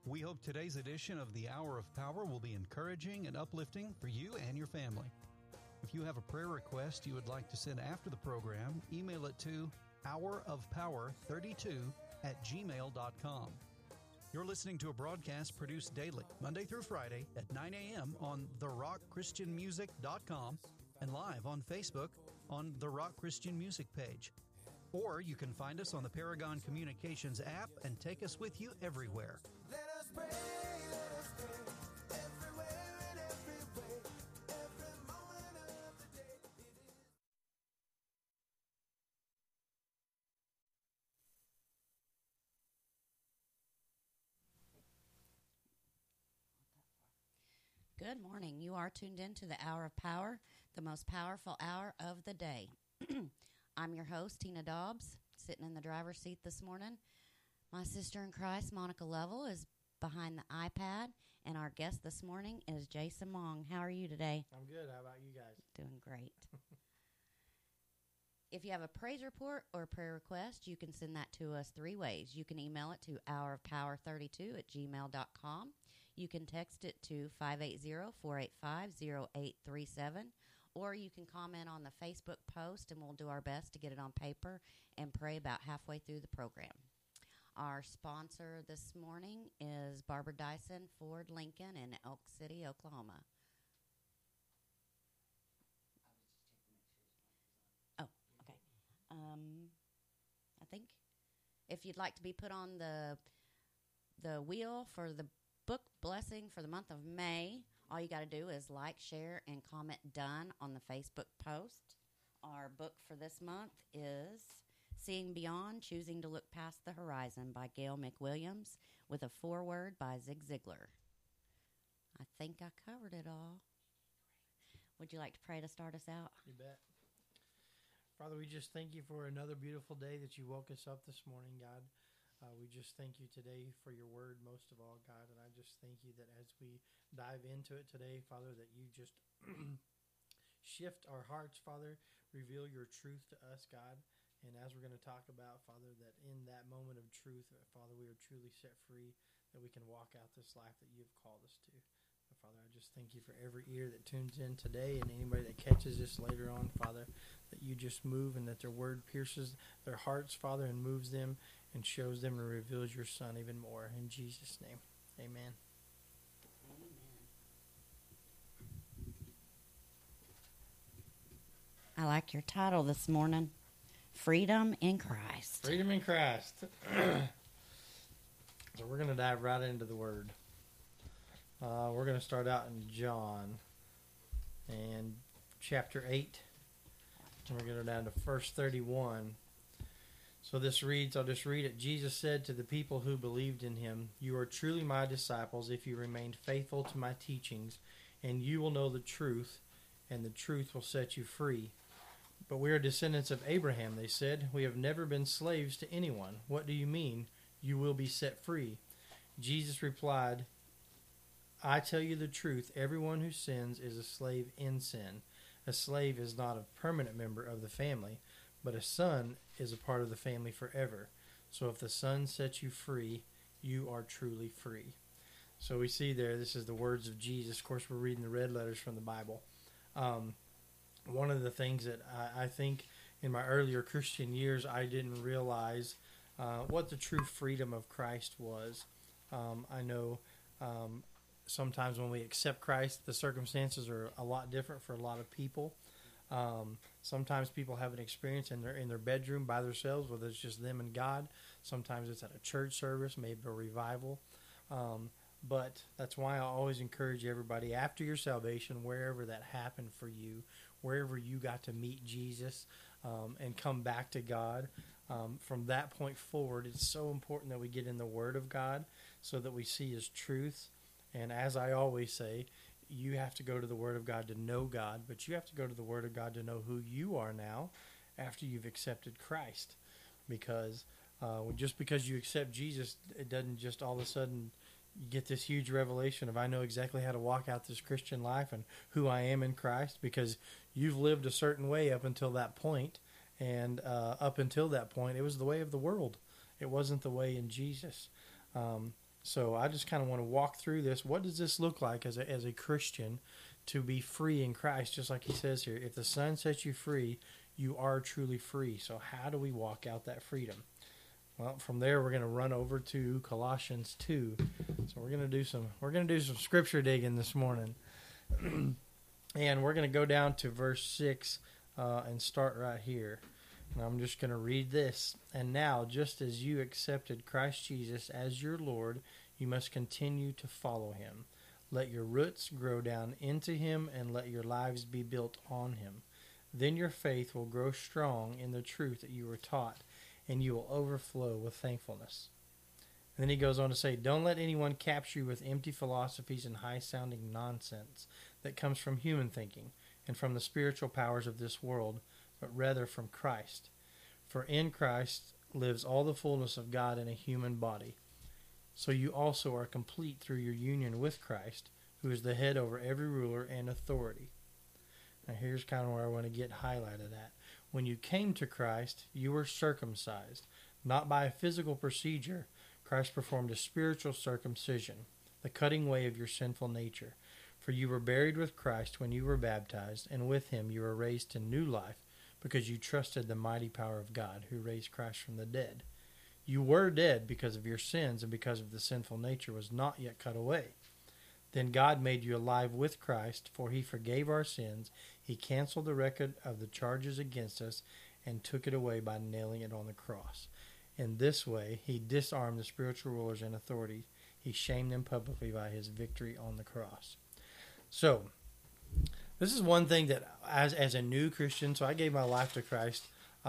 We hope today's edition of the Hour of Power will be encouraging and uplifting for you and your family. If you have a prayer request you would like to send after the program, email it to hourofpower32@gmail.com. You're listening to a broadcast produced daily, Monday through Friday at 9 a.m. on therockchristianmusic.com and live on Facebook on the Rock Christian Music page. Or you can find us on the Paragon Communications app and take us with you everywhere. Let us pray, everywhere and every way, every moment of the day it is. Good morning. You are tuned in to the Hour of Power, the most powerful hour of the day. I'm your host, Tina Dobbs, sitting in the driver's seat this morning. My sister in Christ, Monica Lovell, is behind the iPad, and our guest this morning is Jason Mong. How are you today? I'm good. How about you guys? Doing great. If you have a praise report or a prayer request, you can send that to us three ways. You can email it to hourofpower32@gmail.com. You can text it to 580-485-0837, or you can comment on the Facebook post, and we'll do our best to get it on paper and pray about halfway through the program. Our sponsor this morning is Barbara Dyson Ford Lincoln in Elk City, Oklahoma. Oh, okay. I think if you'd like to be put on the wheel for the book blessing for the month of May, all you got to do is like, share, and comment done on the Facebook post. Our book for this month is Seeing Beyond, Choosing to Look Past the Horizon by Gail McWilliams with a foreword by Zig Ziglar. I think I covered it all. Would you like to pray to start us out? You bet. Father, we just thank you for another beautiful day that you woke us up this morning, God. We just thank you today for your word most of all, God. And I just thank you that as we dive into it today, Father, that you just shift our hearts, Father, reveal your truth to us, God. And as we're going to talk about, Father, that in that moment of truth, Father, we are truly set free, that we can walk out this life that you've called us to. Father, I just thank you for every ear that tunes in today and anybody that catches this later on, Father, that you just move and that their word pierces their hearts, Father, and moves them and shows them and reveals your Son even more. In Jesus' name, amen. I like your title this morning, Freedom in Christ. Freedom in Christ. So we're going to dive right into the word. We're going to start out in John and chapter 8. And we're going to go down to verse 31. So this reads, I'll just read it. Jesus said to the people who believed in him, "You are truly my disciples if you remain faithful to my teachings, and you will know the truth, and the truth will set you free." "But we are descendants of Abraham," they said. "We have never been slaves to anyone. What do you mean, you will be set free?" Jesus replied, "I tell you the truth, everyone who sins is a slave in sin. A slave is not a permanent member of the family, but a son is a part of the family forever. So if the Son sets you free, you are truly free." So we see there, this is the words of Jesus. Of course, we're reading the red letters from the Bible. One of the things that I think in my earlier Christian years, I didn't realize what the true freedom of Christ was. I know sometimes when we accept Christ, the circumstances are a lot different for a lot of people. Sometimes people have an experience in their bedroom by themselves, whether it's just them and God. Sometimes it's at a church service, maybe a revival. But that's why I always encourage everybody, after your salvation, wherever that happened for you, wherever you got to meet Jesus and come back to God, from that point forward, it's so important that we get in the Word of God so that we see His truths. And as I always say, you have to go to the Word of God to know God, but you have to go to the Word of God to know who you are now after you've accepted Christ. Because just because you accept Jesus, it doesn't just all of a sudden you get this huge revelation of I know exactly how to walk out this Christian life and who I am in Christ, because you've lived a certain way up until that point. And up until that point, it was the way of the world. It wasn't the way in Jesus. So I just kind of want to walk through this. What does this look like as a Christian to be free in Christ? Just like he says here, if the Son sets you free, you are truly free. So how do we walk out that freedom? Well, from there we're going to run over to Colossians 2. So we're going to do some scripture digging this morning. And we're going to go down to verse 6 and start right here. And I'm just going to read this. And now, just as you accepted Christ Jesus as your Lord, you must continue to follow him. Let your roots grow down into him and let your lives be built on him. Then your faith will grow strong in the truth that you were taught, and you will overflow with thankfulness. And then he goes on to say, don't let anyone capture you with empty philosophies and high-sounding nonsense that comes from human thinking and from the spiritual powers of this world, but rather from Christ. For in Christ lives all the fullness of God in a human body. So you also are complete through your union with Christ, who is the head over every ruler and authority. Now here's kind of where I want to get highlighted at. When you came to Christ, you were circumcised, not by a physical procedure. Christ performed a spiritual circumcision, the cutting away of your sinful nature. For you were buried with Christ when you were baptized, and with him you were raised to new life, because you trusted the mighty power of God, who raised Christ from the dead. You were dead because of your sins, and because of the sinful nature was not yet cut away. Then God made you alive with Christ, for he forgave our sins. He canceled the record of the charges against us and took it away by nailing it on the cross. In this way, he disarmed the spiritual rulers and authorities. He shamed them publicly by his victory on the cross. So, this is one thing that as a new Christian, so I gave my life to Christ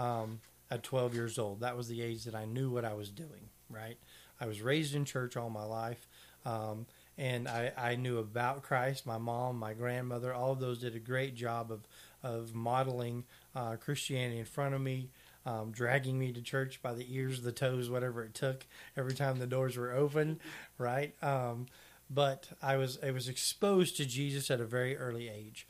at 12 years old. That was the age that I knew what I was doing, right? I was raised in church all my life, and I knew about Christ. My mom, my grandmother, all of those did a great job of modeling Christianity in front of me, dragging me to church by the ears, the toes, whatever it took, every time the doors were open, right? But I was exposed to Jesus at a very early age.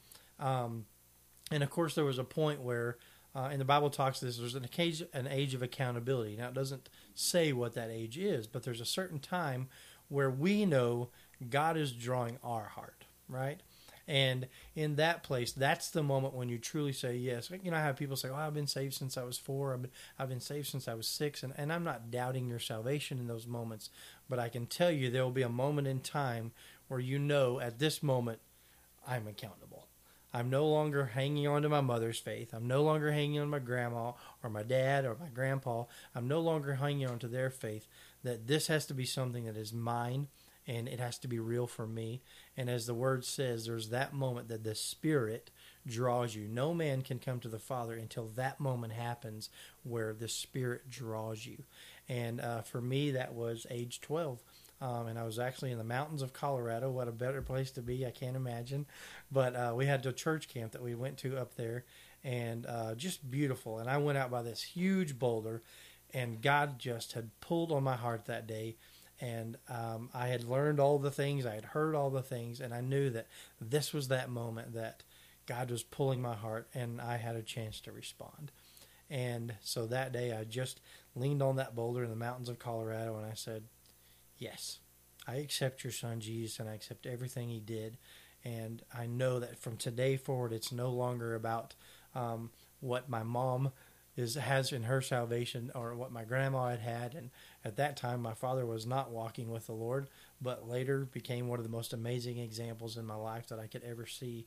And of course, there was a point where, and the Bible talks to this, there's an age of accountability. Now, it doesn't say what that age is, but there's a certain time where we know God is drawing our heart, right? And in that place, that's the moment when you truly say yes. You know, I have people say, oh, I've been saved since I was 4. I've been saved since I was 6. And I'm not doubting your salvation in those moments. But I can tell you there will be a moment in time where you know at this moment, I'm accountable. I'm no longer hanging on to my mother's faith. I'm no longer hanging on to my grandma or my dad or my grandpa. I'm no longer hanging on to their faith. That this has to be something that is mine, and it has to be real for me. And as the word says, there's that moment that the Spirit draws you. No man can come to the Father until that moment happens where the Spirit draws you. And for me, that was age 12. And I was actually in the mountains of Colorado. What a better place to be, I can't imagine. But we had a church camp that we went to up there, and just beautiful. And I went out by this huge boulder, and God just had pulled on my heart that day. And I had learned all the things, I had heard all the things, and I knew that this was that moment that God was pulling my heart, and I had a chance to respond. And so that day I just leaned on that boulder in the mountains of Colorado, and I said, yes, I accept your son Jesus, and I accept everything he did. And I know that from today forward, it's no longer about what my mom has in her salvation or what my grandma had. And at that time, my father was not walking with the Lord, but later became one of the most amazing examples in my life that I could ever see.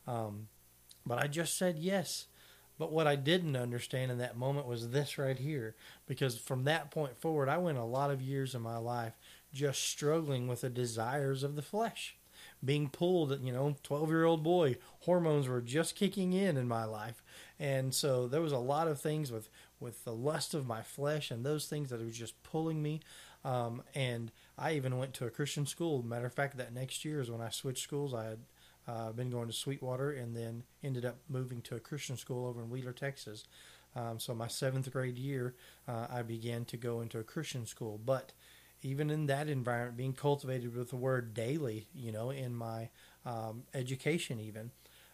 But I just said yes. But what I didn't understand in that moment was this right here. Because from that point forward, I went a lot of years of my life just struggling with the desires of the flesh. Being pulled, 12-year-old boy, hormones were just kicking in my life. And so there was a lot of things with the lust of my flesh and those things that was just pulling me. And I even went to a Christian school. Matter of fact, that next year is when I switched schools. I had been going to Sweetwater and then ended up moving to a Christian school over in Wheeler, Texas. So my 7th grade year, I began to go into a Christian school. But even in that environment, being cultivated with the word daily, in my education even,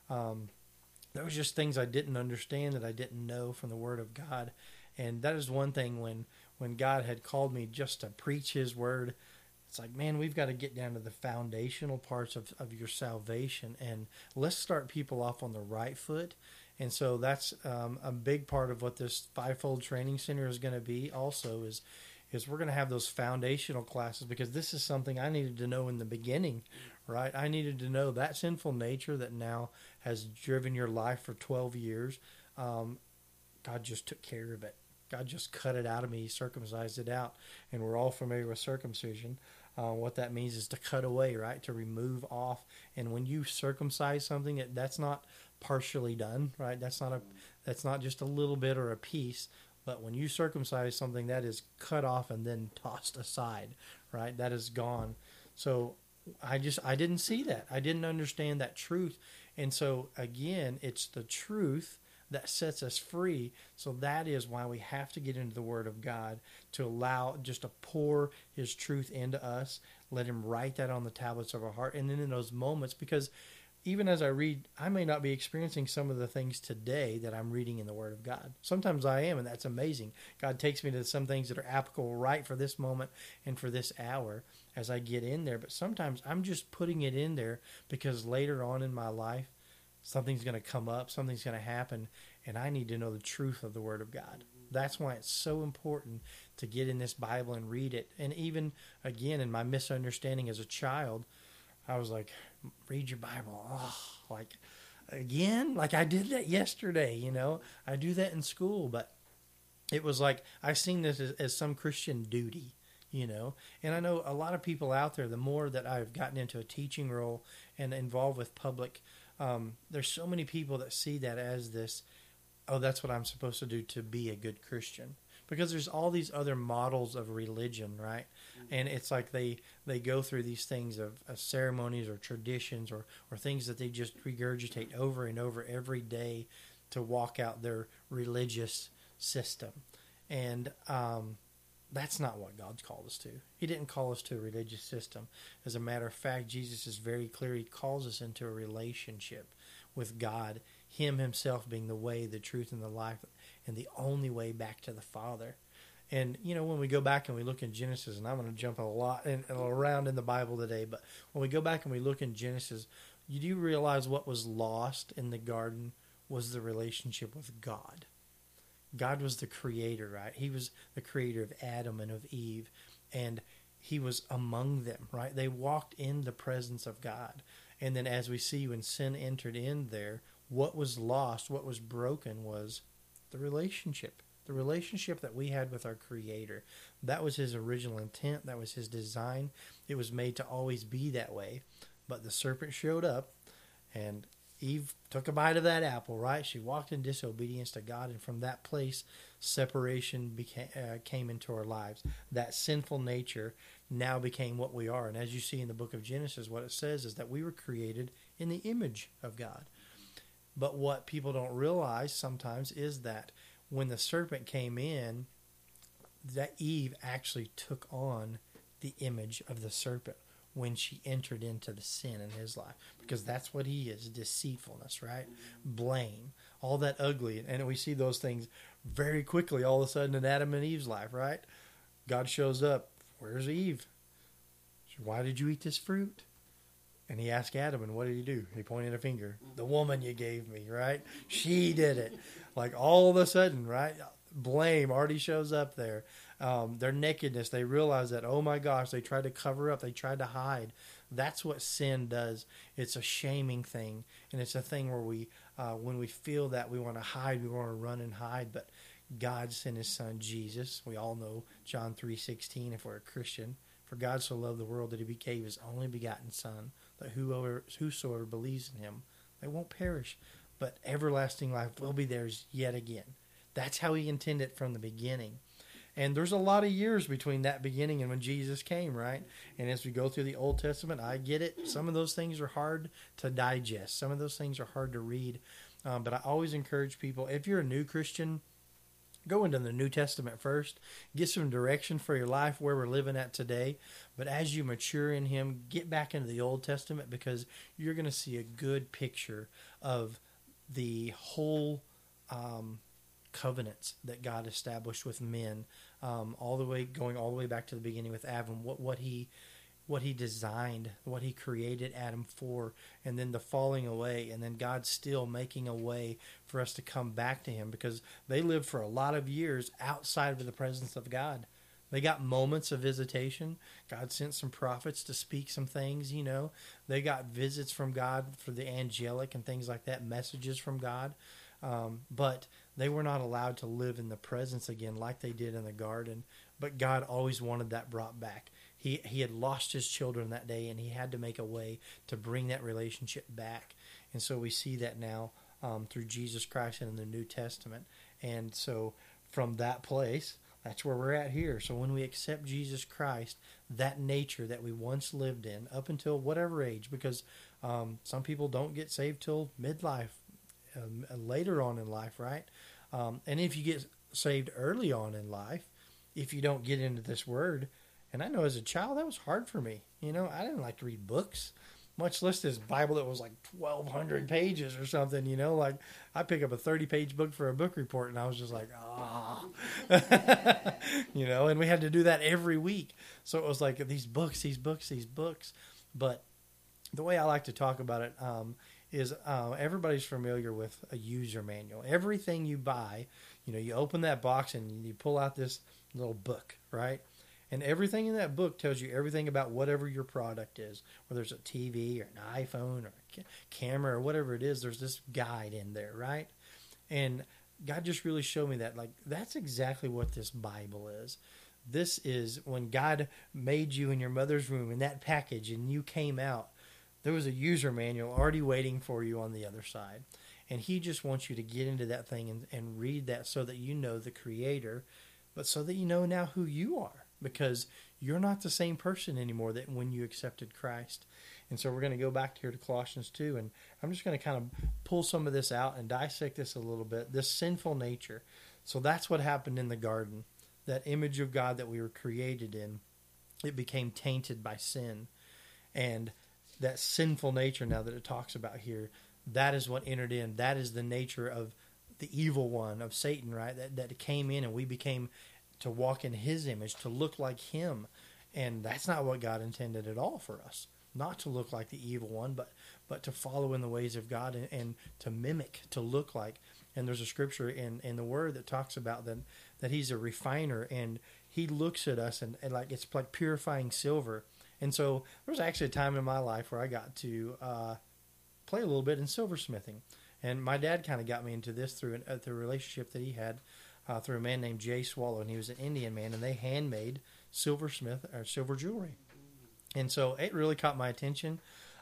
there was just things I didn't understand that I didn't know from the Word of God. And that is one thing when God had called me just to preach His Word, it's like, man, we've got to get down to the foundational parts of your salvation, and let's start people off on the right foot. And so that's a big part of what this fivefold training center is going to be. Also, is we're going to have those foundational classes, because this is something I needed to know in the beginning, right? I needed to know that sinful nature that now has driven your life for 12 years. God just took care of it. God just cut it out of me. He circumcised it out, and we're all familiar with circumcision. What that means is to cut away, right? To remove off. And when you circumcise something, that's not partially done, right? That's not just a little bit or a piece. But when you circumcise something, that is cut off and then tossed aside, right? That is gone. So I didn't see that. I didn't understand that truth. And so again, it's the truth that sets us free. So that is why we have to get into the Word of God, to allow just to pour His truth into us, let Him write that on the tablets of our heart. And then in those moments, because even as I read, I may not be experiencing some of the things today that I'm reading in the Word of God. Sometimes I am, and that's amazing. God takes me to some things that are applicable right for this moment and for this hour as I get in there. But sometimes I'm just putting it in there because later on in my life, something's going to come up, something's going to happen, and I need to know the truth of the Word of God. That's why it's so important to get in this Bible and read it. And even, again, in my misunderstanding as a child, I was like, read your Bible. Oh, like, again? Like, I did that yesterday, you know? I do that in school, but it was like, I've seen this as some Christian duty, you know? And I know a lot of people out there, the more that I've gotten into a teaching role and involved with public, there's so many people that see that as this, oh, that's what I'm supposed to do to be a good Christian. Because there's all these other models of religion, right? And it's like they go through these things of ceremonies or traditions or things that they just regurgitate over and over every day to walk out their religious system. And that's not what God's called us to. He didn't call us to a religious system. As a matter of fact, Jesus is very clear. He calls us into a relationship with God, Him Himself being the way, the truth, and the life, and the only way back to the Father. And, you know, when we go back and we look in Genesis, and I'm going to jump a lot around in the Bible today, but when we go back and we look in Genesis, you do realize what was lost in the garden was the relationship with God. God was the creator, right? He was the creator of Adam and of Eve, and He was among them, right? They walked in the presence of God. And then as we see when sin entered in there, what was lost, what was broken was the relationship that we had with our Creator. That was His original intent. That was His design. It was made to always be that way. But the serpent showed up, and Eve took a bite of that apple, right? She walked in disobedience to God, and from that place, separation came into our lives. That sinful nature now became what we are. And as you see in the book of Genesis, what it says is that we were created in the image of God. But what people don't realize sometimes is that when the serpent came in, that Eve actually took on the image of the serpent when she entered into the sin in his life. Because that's what he is, deceitfulness, right? Blame, all that ugly. And we see those things very quickly all of a sudden in Adam and Eve's life, right? God shows up. Where's Eve? Why did you eat this fruit? And he asked Adam, and what did he do? He pointed a finger. The woman you gave me, right? She did it. Like all of a sudden, right? Blame already shows up there. Their nakedness, they realize that, oh my gosh, they tried to cover up. They tried to hide. That's what sin does. It's a shaming thing. And it's a thing where we, when we feel that, we want to hide. We want to run and hide. But God sent His Son, Jesus. We all know John 3:16 if we're a Christian. For God so loved the world that He gave His only begotten Son, that whosoever believes in Him, they won't perish, but everlasting life will be theirs yet again. That's how He intended it from the beginning. And there's a lot of years between that beginning and when Jesus came, right? And as we go through the Old Testament, I get it. Some of those things are hard to digest. Some of those things are hard to read. But I always encourage people, if you're a new Christian, go into the New Testament first. Get some direction for your life where we're living at today. But as you mature in Him, get back into the Old Testament because you're going to see a good picture of the whole covenants that God established with men, going all the way back to the beginning with Adam. What He what he designed, what he created Adam for, and then the falling away, and then God still making a way for us to come back to him, because they lived for a lot of years outside of the presence of God. They got moments of visitation. God sent some prophets to speak some things, you know. They got visits from God for the angelic and things like that, messages from God. But they were not allowed to live in the presence again like they did in the garden. But God always wanted that brought back. He had lost his children that day, and he had to make a way to bring that relationship back. And so we see that now through Jesus Christ and in the New Testament. And so from that place, that's where we're at here. So when we accept Jesus Christ, that nature that we once lived in up until whatever age, because some people don't get saved till midlife, later on in life, right? And if you get saved early on in life, if you don't get into this word, and I know as a child that was hard for me. You know, I didn't like to read books, much less this Bible that was like 1,200 pages or something. You know, like I pick up a 30-page book for a book report, and I was just like, you know, and we had to do that every week. So it was like these books. But the way I like to talk about it is everybody's familiar with a user manual. Everything you buy, you know, you open that box and you pull out this little book, right? And everything in that book tells you everything about whatever your product is, whether it's a TV or an iPhone or a camera or whatever it is. There's this guide in there, right? And God just really showed me that. Like, that's exactly what this Bible is. This is when God made you in your mother's womb in that package and you came out, there was a user manual already waiting for you on the other side. And he just wants you to get into that thing and read that so that you know the Creator, but so that you know now who you are. Because you're not the same person anymore that when you accepted Christ. And so we're going to go back here to Colossians 2, and I'm just going to kind of pull some of this out and dissect this a little bit, this sinful nature. So that's what happened in the garden. That image of God that we were created in, it became tainted by sin. And that sinful nature now that it talks about here, that is what entered in. That is the nature of the evil one, of Satan, right? That came in and we became to walk in his image, to look like him. And that's not what God intended at all for us. Not to look like the evil one, but to follow in the ways of God and to mimic, to look like. And there's a scripture in the Word that talks about that he's a refiner, and he looks at us and like it's like purifying silver. And so there was actually a time in my life where I got to play a little bit in silversmithing. And my dad kind of got me into this through the relationship that he had through a man named Jay Swallow, and he was an Indian man, and they handmade silver jewelry. And so it really caught my attention.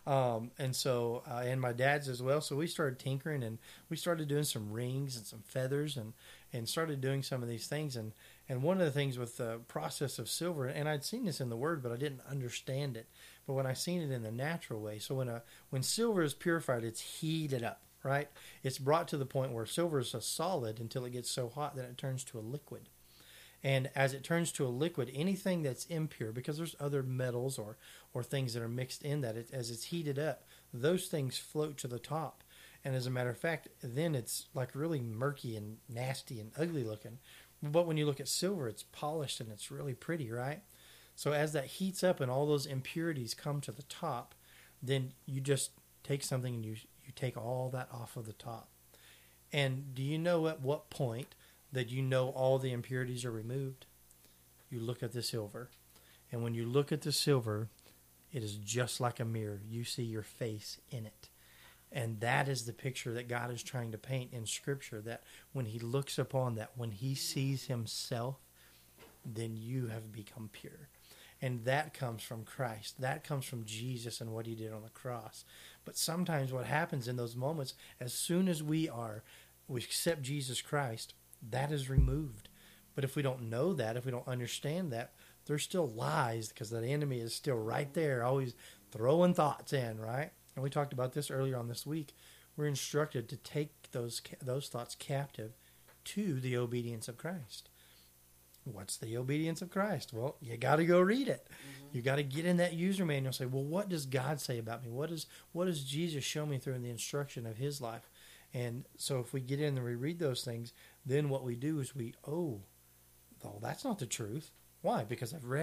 And my dad's as well. So we started tinkering, and we started doing some rings and some feathers and started doing some of these things. And one of the things with the process of silver, and I'd seen this in the Word, but I didn't understand it. But when I seen it in the natural way, so when silver is purified, it's heated up, right? It's brought to the point where silver is a solid until it gets so hot that it turns to a liquid. And as it turns to a liquid, anything that's impure, because there's other metals or things that are mixed in that, as it's heated up, those things float to the top. And as a matter of fact, then it's like really murky and nasty and ugly looking. But when you look at silver, it's polished and it's really pretty, right? So as that heats up and all those impurities come to the top, then you just take something and you take all that off of the top. And do you know at what point that you know all the impurities are removed? You look at the silver. And when you look at the silver, it is just like a mirror. You see your face in it. And that is the picture that God is trying to paint in Scripture, that when he looks upon that, when he sees himself, then you have become pure. And that comes from Christ. That comes from Jesus and what he did on the cross. But sometimes what happens in those moments, as soon as we accept Jesus Christ, that is removed. But if we don't know that, if we don't understand that, there's still lies, because the enemy is still right there, always throwing thoughts in, right? And we talked about this earlier on this week. We're instructed to take those thoughts captive to the obedience of Christ. What's the obedience of Christ? Well, you got to go read it. Mm-hmm. You got to get in that user manual and say, well, what does God say about me? What does Jesus show me through in the instruction of his life? And so if we get in and we read those things, then what we do is that's not the truth. Why? Because I've read it.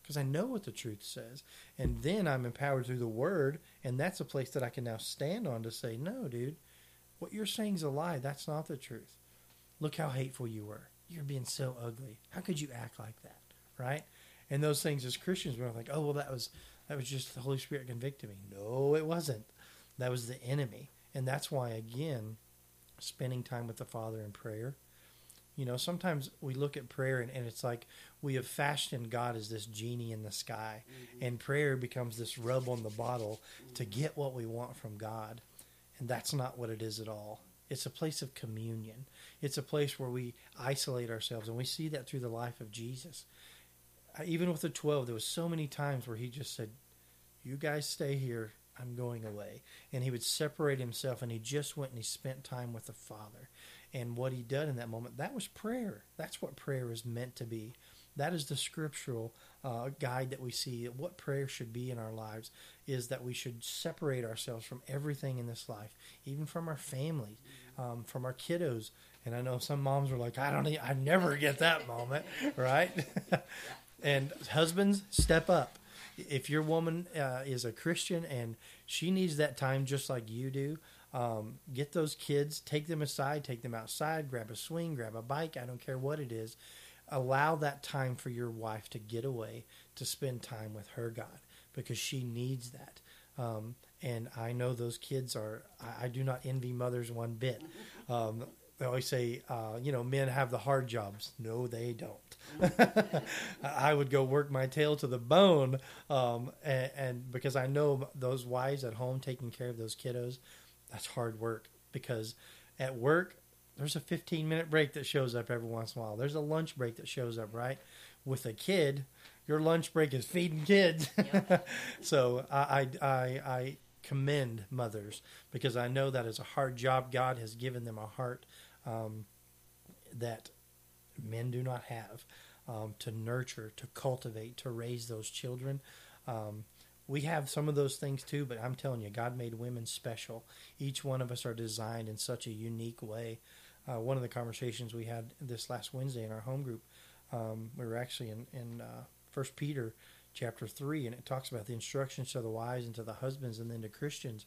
because I know what the truth says. And then I'm empowered through the word, and that's a place that I can now stand on to say, no, dude, what you're saying is a lie. That's not the truth. Look how hateful you were. You're being so ugly. How could you act like that, right? And those things as Christians, we're like, oh, well, that was just the Holy Spirit convicting me. No, it wasn't. That was the enemy. And that's why, again, spending time with the Father in prayer. You know, sometimes we look at prayer and it's like we have fashioned God as this genie in the sky. And prayer becomes this rub on the bottle to get what we want from God. And that's not what it is at all. It's a place of communion. It's a place where we isolate ourselves. And we see that through the life of Jesus. Even with the 12, there was so many times where he just said, you guys stay here. I'm going away. And he would separate himself, and he just went and he spent time with the Father. And what he did in that moment, that was prayer. That's what prayer is meant to be. That is the scriptural guide that we see. What prayer should be in our lives is that we should separate ourselves from everything in this life, even from our family, from our kiddos. And I know some moms are like, I never get that moment, right? And husbands, step up. If your woman is a Christian and she needs that time just like you do, get those kids, take them aside, take them outside, grab a swing, grab a bike, I don't care what it is. Allow that time for your wife to get away, to spend time with her God, because she needs that. And I know those kids I do not envy mothers one bit. They always say, men have the hard jobs. No, they don't. I would go work my tail to the bone. And because I know those wives at home taking care of those kiddos, that's hard work. Because at work, there's a 15-minute break that shows up every once in a while. There's a lunch break that shows up, right? With a kid, your lunch break is feeding kids. Yep. So I commend mothers, because I know that is a hard job. God has given them a heart that men do not have, to nurture, to cultivate, to raise those children. We have some of those things too, but I'm telling you, God made women special. Each one of us are designed in such a unique way. One of the conversations we had this last Wednesday in our home group, we were actually in 1 Peter chapter 3, and it talks about the instructions to the wives and to the husbands and then to Christians.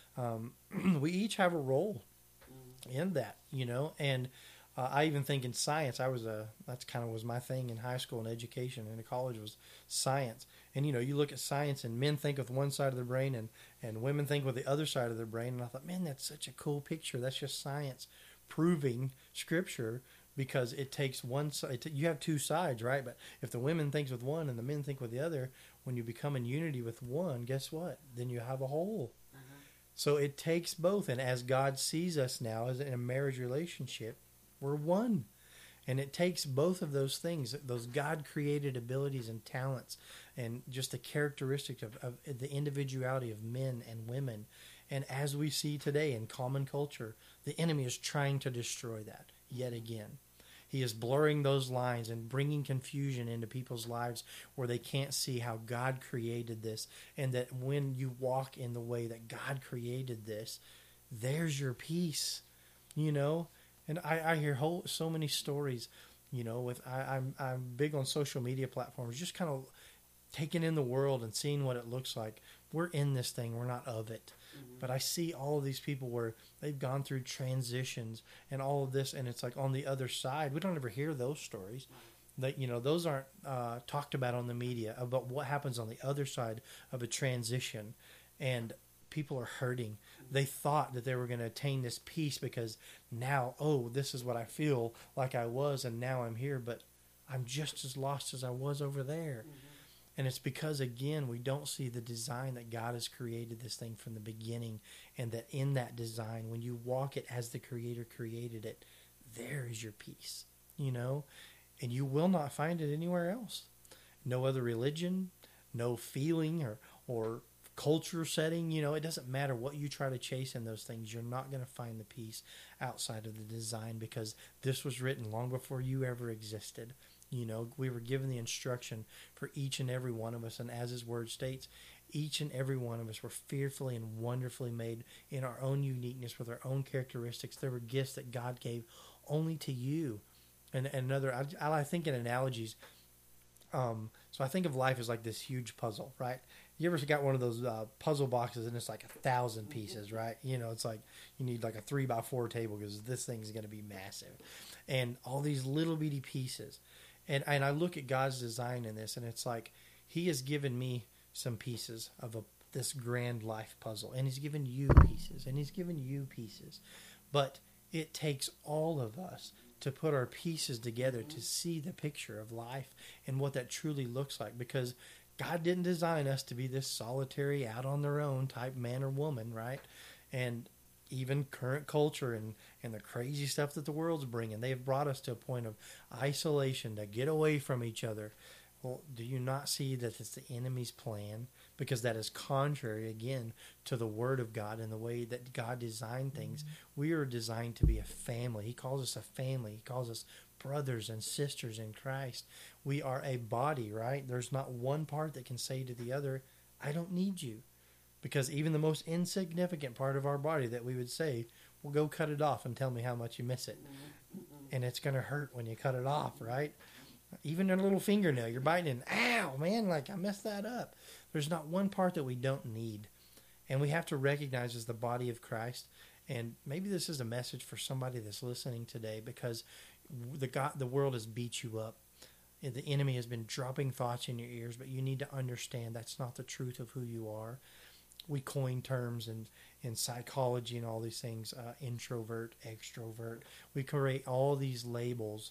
We each have a role in that, and I even think in science, that's kind of was my thing in high school and education and in college was science. And, you look at science and men think with one side of their brain and women think with the other side of their brain. And I thought, man, that's such a cool picture. That's just science proving scripture, because it takes one side. You have two sides, right? But if the women thinks with one and the men think with the other, when you become in unity with one, guess what? Then you have a whole. So it takes both. And as God sees us now as in a marriage relationship, we're one. And it takes both of those things, those God-created abilities and talents, and just the characteristic of the individuality of men and women. And as we see today in common culture, the enemy is trying to destroy that yet again. He is blurring those lines and bringing confusion into people's lives where they can't see how God created this, and that when you walk in the way that God created this, there's your peace, And I hear so many stories, I'm big on social media platforms, just kind of taking in the world and seeing what it looks like. We're in this thing, we're not of it. But I see all of these people where they've gone through transitions and all of this, and it's like on the other side, we don't ever hear those stories. That those aren't talked about on the media, about what happens on the other side of a transition, and people are hurting. They thought that they were going to attain this peace because now, this is what I feel like I was, and now I'm here, but I'm just as lost as I was over there. And it's because, again, we don't see the design that God has created this thing from the beginning, and that in that design, when you walk it as the Creator created it, there is your peace, and you will not find it anywhere else. No other religion, no feeling or culture setting, it doesn't matter what you try to chase in those things. You're not going to find the peace outside of the design, because this was written long before you ever existed. We were given the instruction for each and every one of us, and as his word states, each and every one of us were fearfully and wonderfully made in our own uniqueness with our own characteristics. There were gifts that God gave only to you. And another, I think in analogies, So I think of life as like this huge puzzle, right? You ever got one of those puzzle boxes and it's like 1,000 pieces, right? You know, it's like you need like a 3x4 table because this thing's going to be massive. And all these little bitty pieces. And I look at God's design in this and it's like he has given me some pieces of this grand life puzzle. And he's given you pieces. And he's given you pieces. But it takes all of us to put our pieces together to see the picture of life and what that truly looks like. Because God didn't design us to be this solitary, out on their own type man or woman, right? And even current culture and the crazy stuff that the world's bringing, they've brought us to a point of isolation, to get away from each other. Well, do you not see that it's the enemy's plan? Because that is contrary, again, to the Word of God and the way that God designed things. We are designed to be a family. He calls us a family. He calls us brothers and sisters in Christ. We are a body, right? There's not one part that can say to the other, I don't need you. Because even the most insignificant part of our body that we would say, well, go cut it off and tell me how much you miss it. And it's going to hurt when you cut it off, right? Even a little fingernail, you're biting, ow, man, like I messed that up. There's not one part that we don't need. And we have to recognize as the body of Christ, and maybe this is a message for somebody that's listening today, because the world has beat you up. The enemy has been dropping thoughts in your ears, but you need to understand that's not the truth of who you are. We coin terms in psychology and all these things, introvert, extrovert. We create all these labels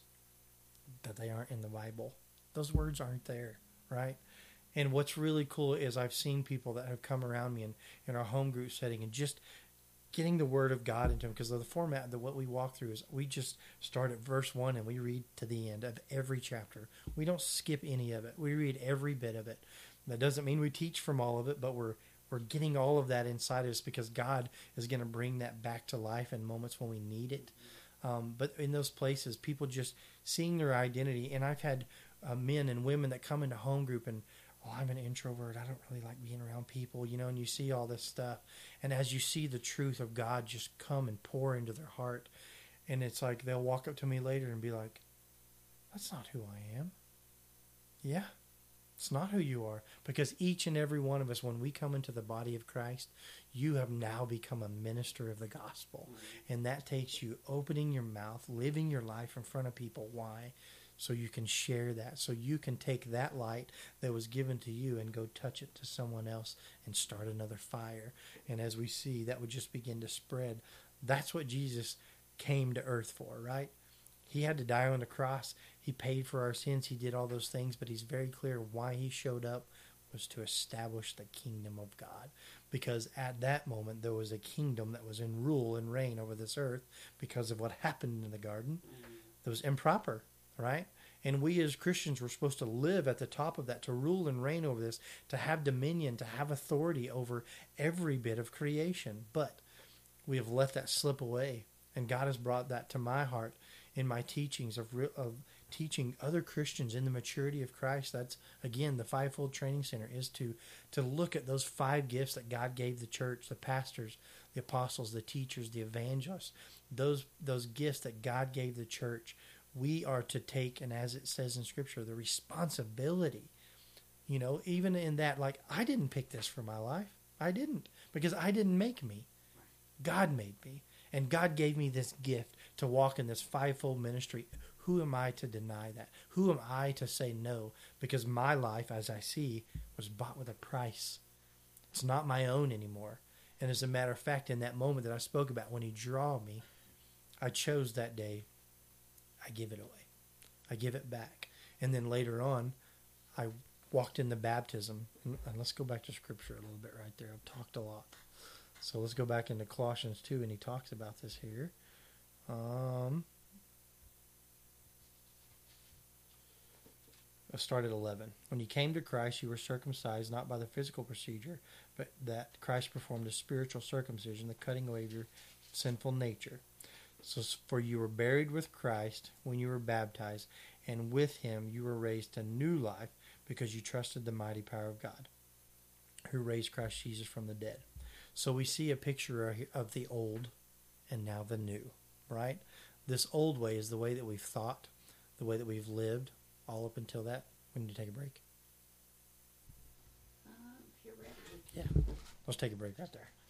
that they aren't in the Bible. Those words aren't there, right? And what's really cool is I've seen people that have come around me in our home group setting and just getting the Word of God into them, because of the format that what we walk through is we just start at verse 1 and we read to the end of every chapter. We don't skip any of it. We read every bit of it. That doesn't mean we teach from all of it, but we're getting all of that inside us because God is going to bring that back to life in moments when we need it. But in those places, people just seeing their identity. And I've had men and women that come into home group and, I'm an introvert. I don't really like being around people, and you see all this stuff. And as you see the truth of God just come and pour into their heart, and it's like they'll walk up to me later and be like, that's not who I am. Yeah, it's not who you are. Because each and every one of us, when we come into the body of Christ, you have now become a minister of the gospel. And that takes you opening your mouth, living your life in front of people. Why? So you can share that. So you can take that light that was given to you and go touch it to someone else and start another fire. And as we see, that would just begin to spread. That's what Jesus came to earth for, right? He had to die on the cross. He paid for our sins. He did all those things, but he's very clear why he showed up was to establish the kingdom of God. Because at that moment, there was a kingdom that was in rule and reign over this earth because of what happened in the garden. That was improper, right? And we as Christians were supposed to live at the top of that, to rule and reign over this, to have dominion, to have authority over every bit of creation. But we have let that slip away. And God has brought that to my heart in my teachings of teaching other Christians in the maturity of Christ. That's, again, the Fivefold Training Center is to look at those 5 gifts that God gave the church, the pastors, the apostles, the teachers, the evangelists, those gifts that God gave the church. We are to take, and as it says in Scripture, the responsibility, even in that, like, I didn't pick this for my life. I didn't, because I didn't make me. God made me. And God gave me this gift to walk in this fivefold ministry. Who am I to deny that? Who am I to say no? Because my life, as I see, was bought with a price. It's not my own anymore. And as a matter of fact, in that moment that I spoke about, when he drew me, I chose that day, I give it away. I give it back. And then later on, I walked in the baptism. And let's go back to Scripture a little bit right there. I've talked a lot. So let's go back into Colossians 2, and he talks about this here. Let's start at 11. When you came to Christ, you were circumcised not by the physical procedure, but that Christ performed a spiritual circumcision, the cutting away of your sinful nature. So, for you were buried with Christ when you were baptized, and with him you were raised to new life because you trusted the mighty power of God, who raised Christ Jesus from the dead. So we see a picture of the old and now the new, right? This old way is the way that we've thought, the way that we've lived, all up until that We need to take a break. If you're ready. Yeah. Let's take a break right there.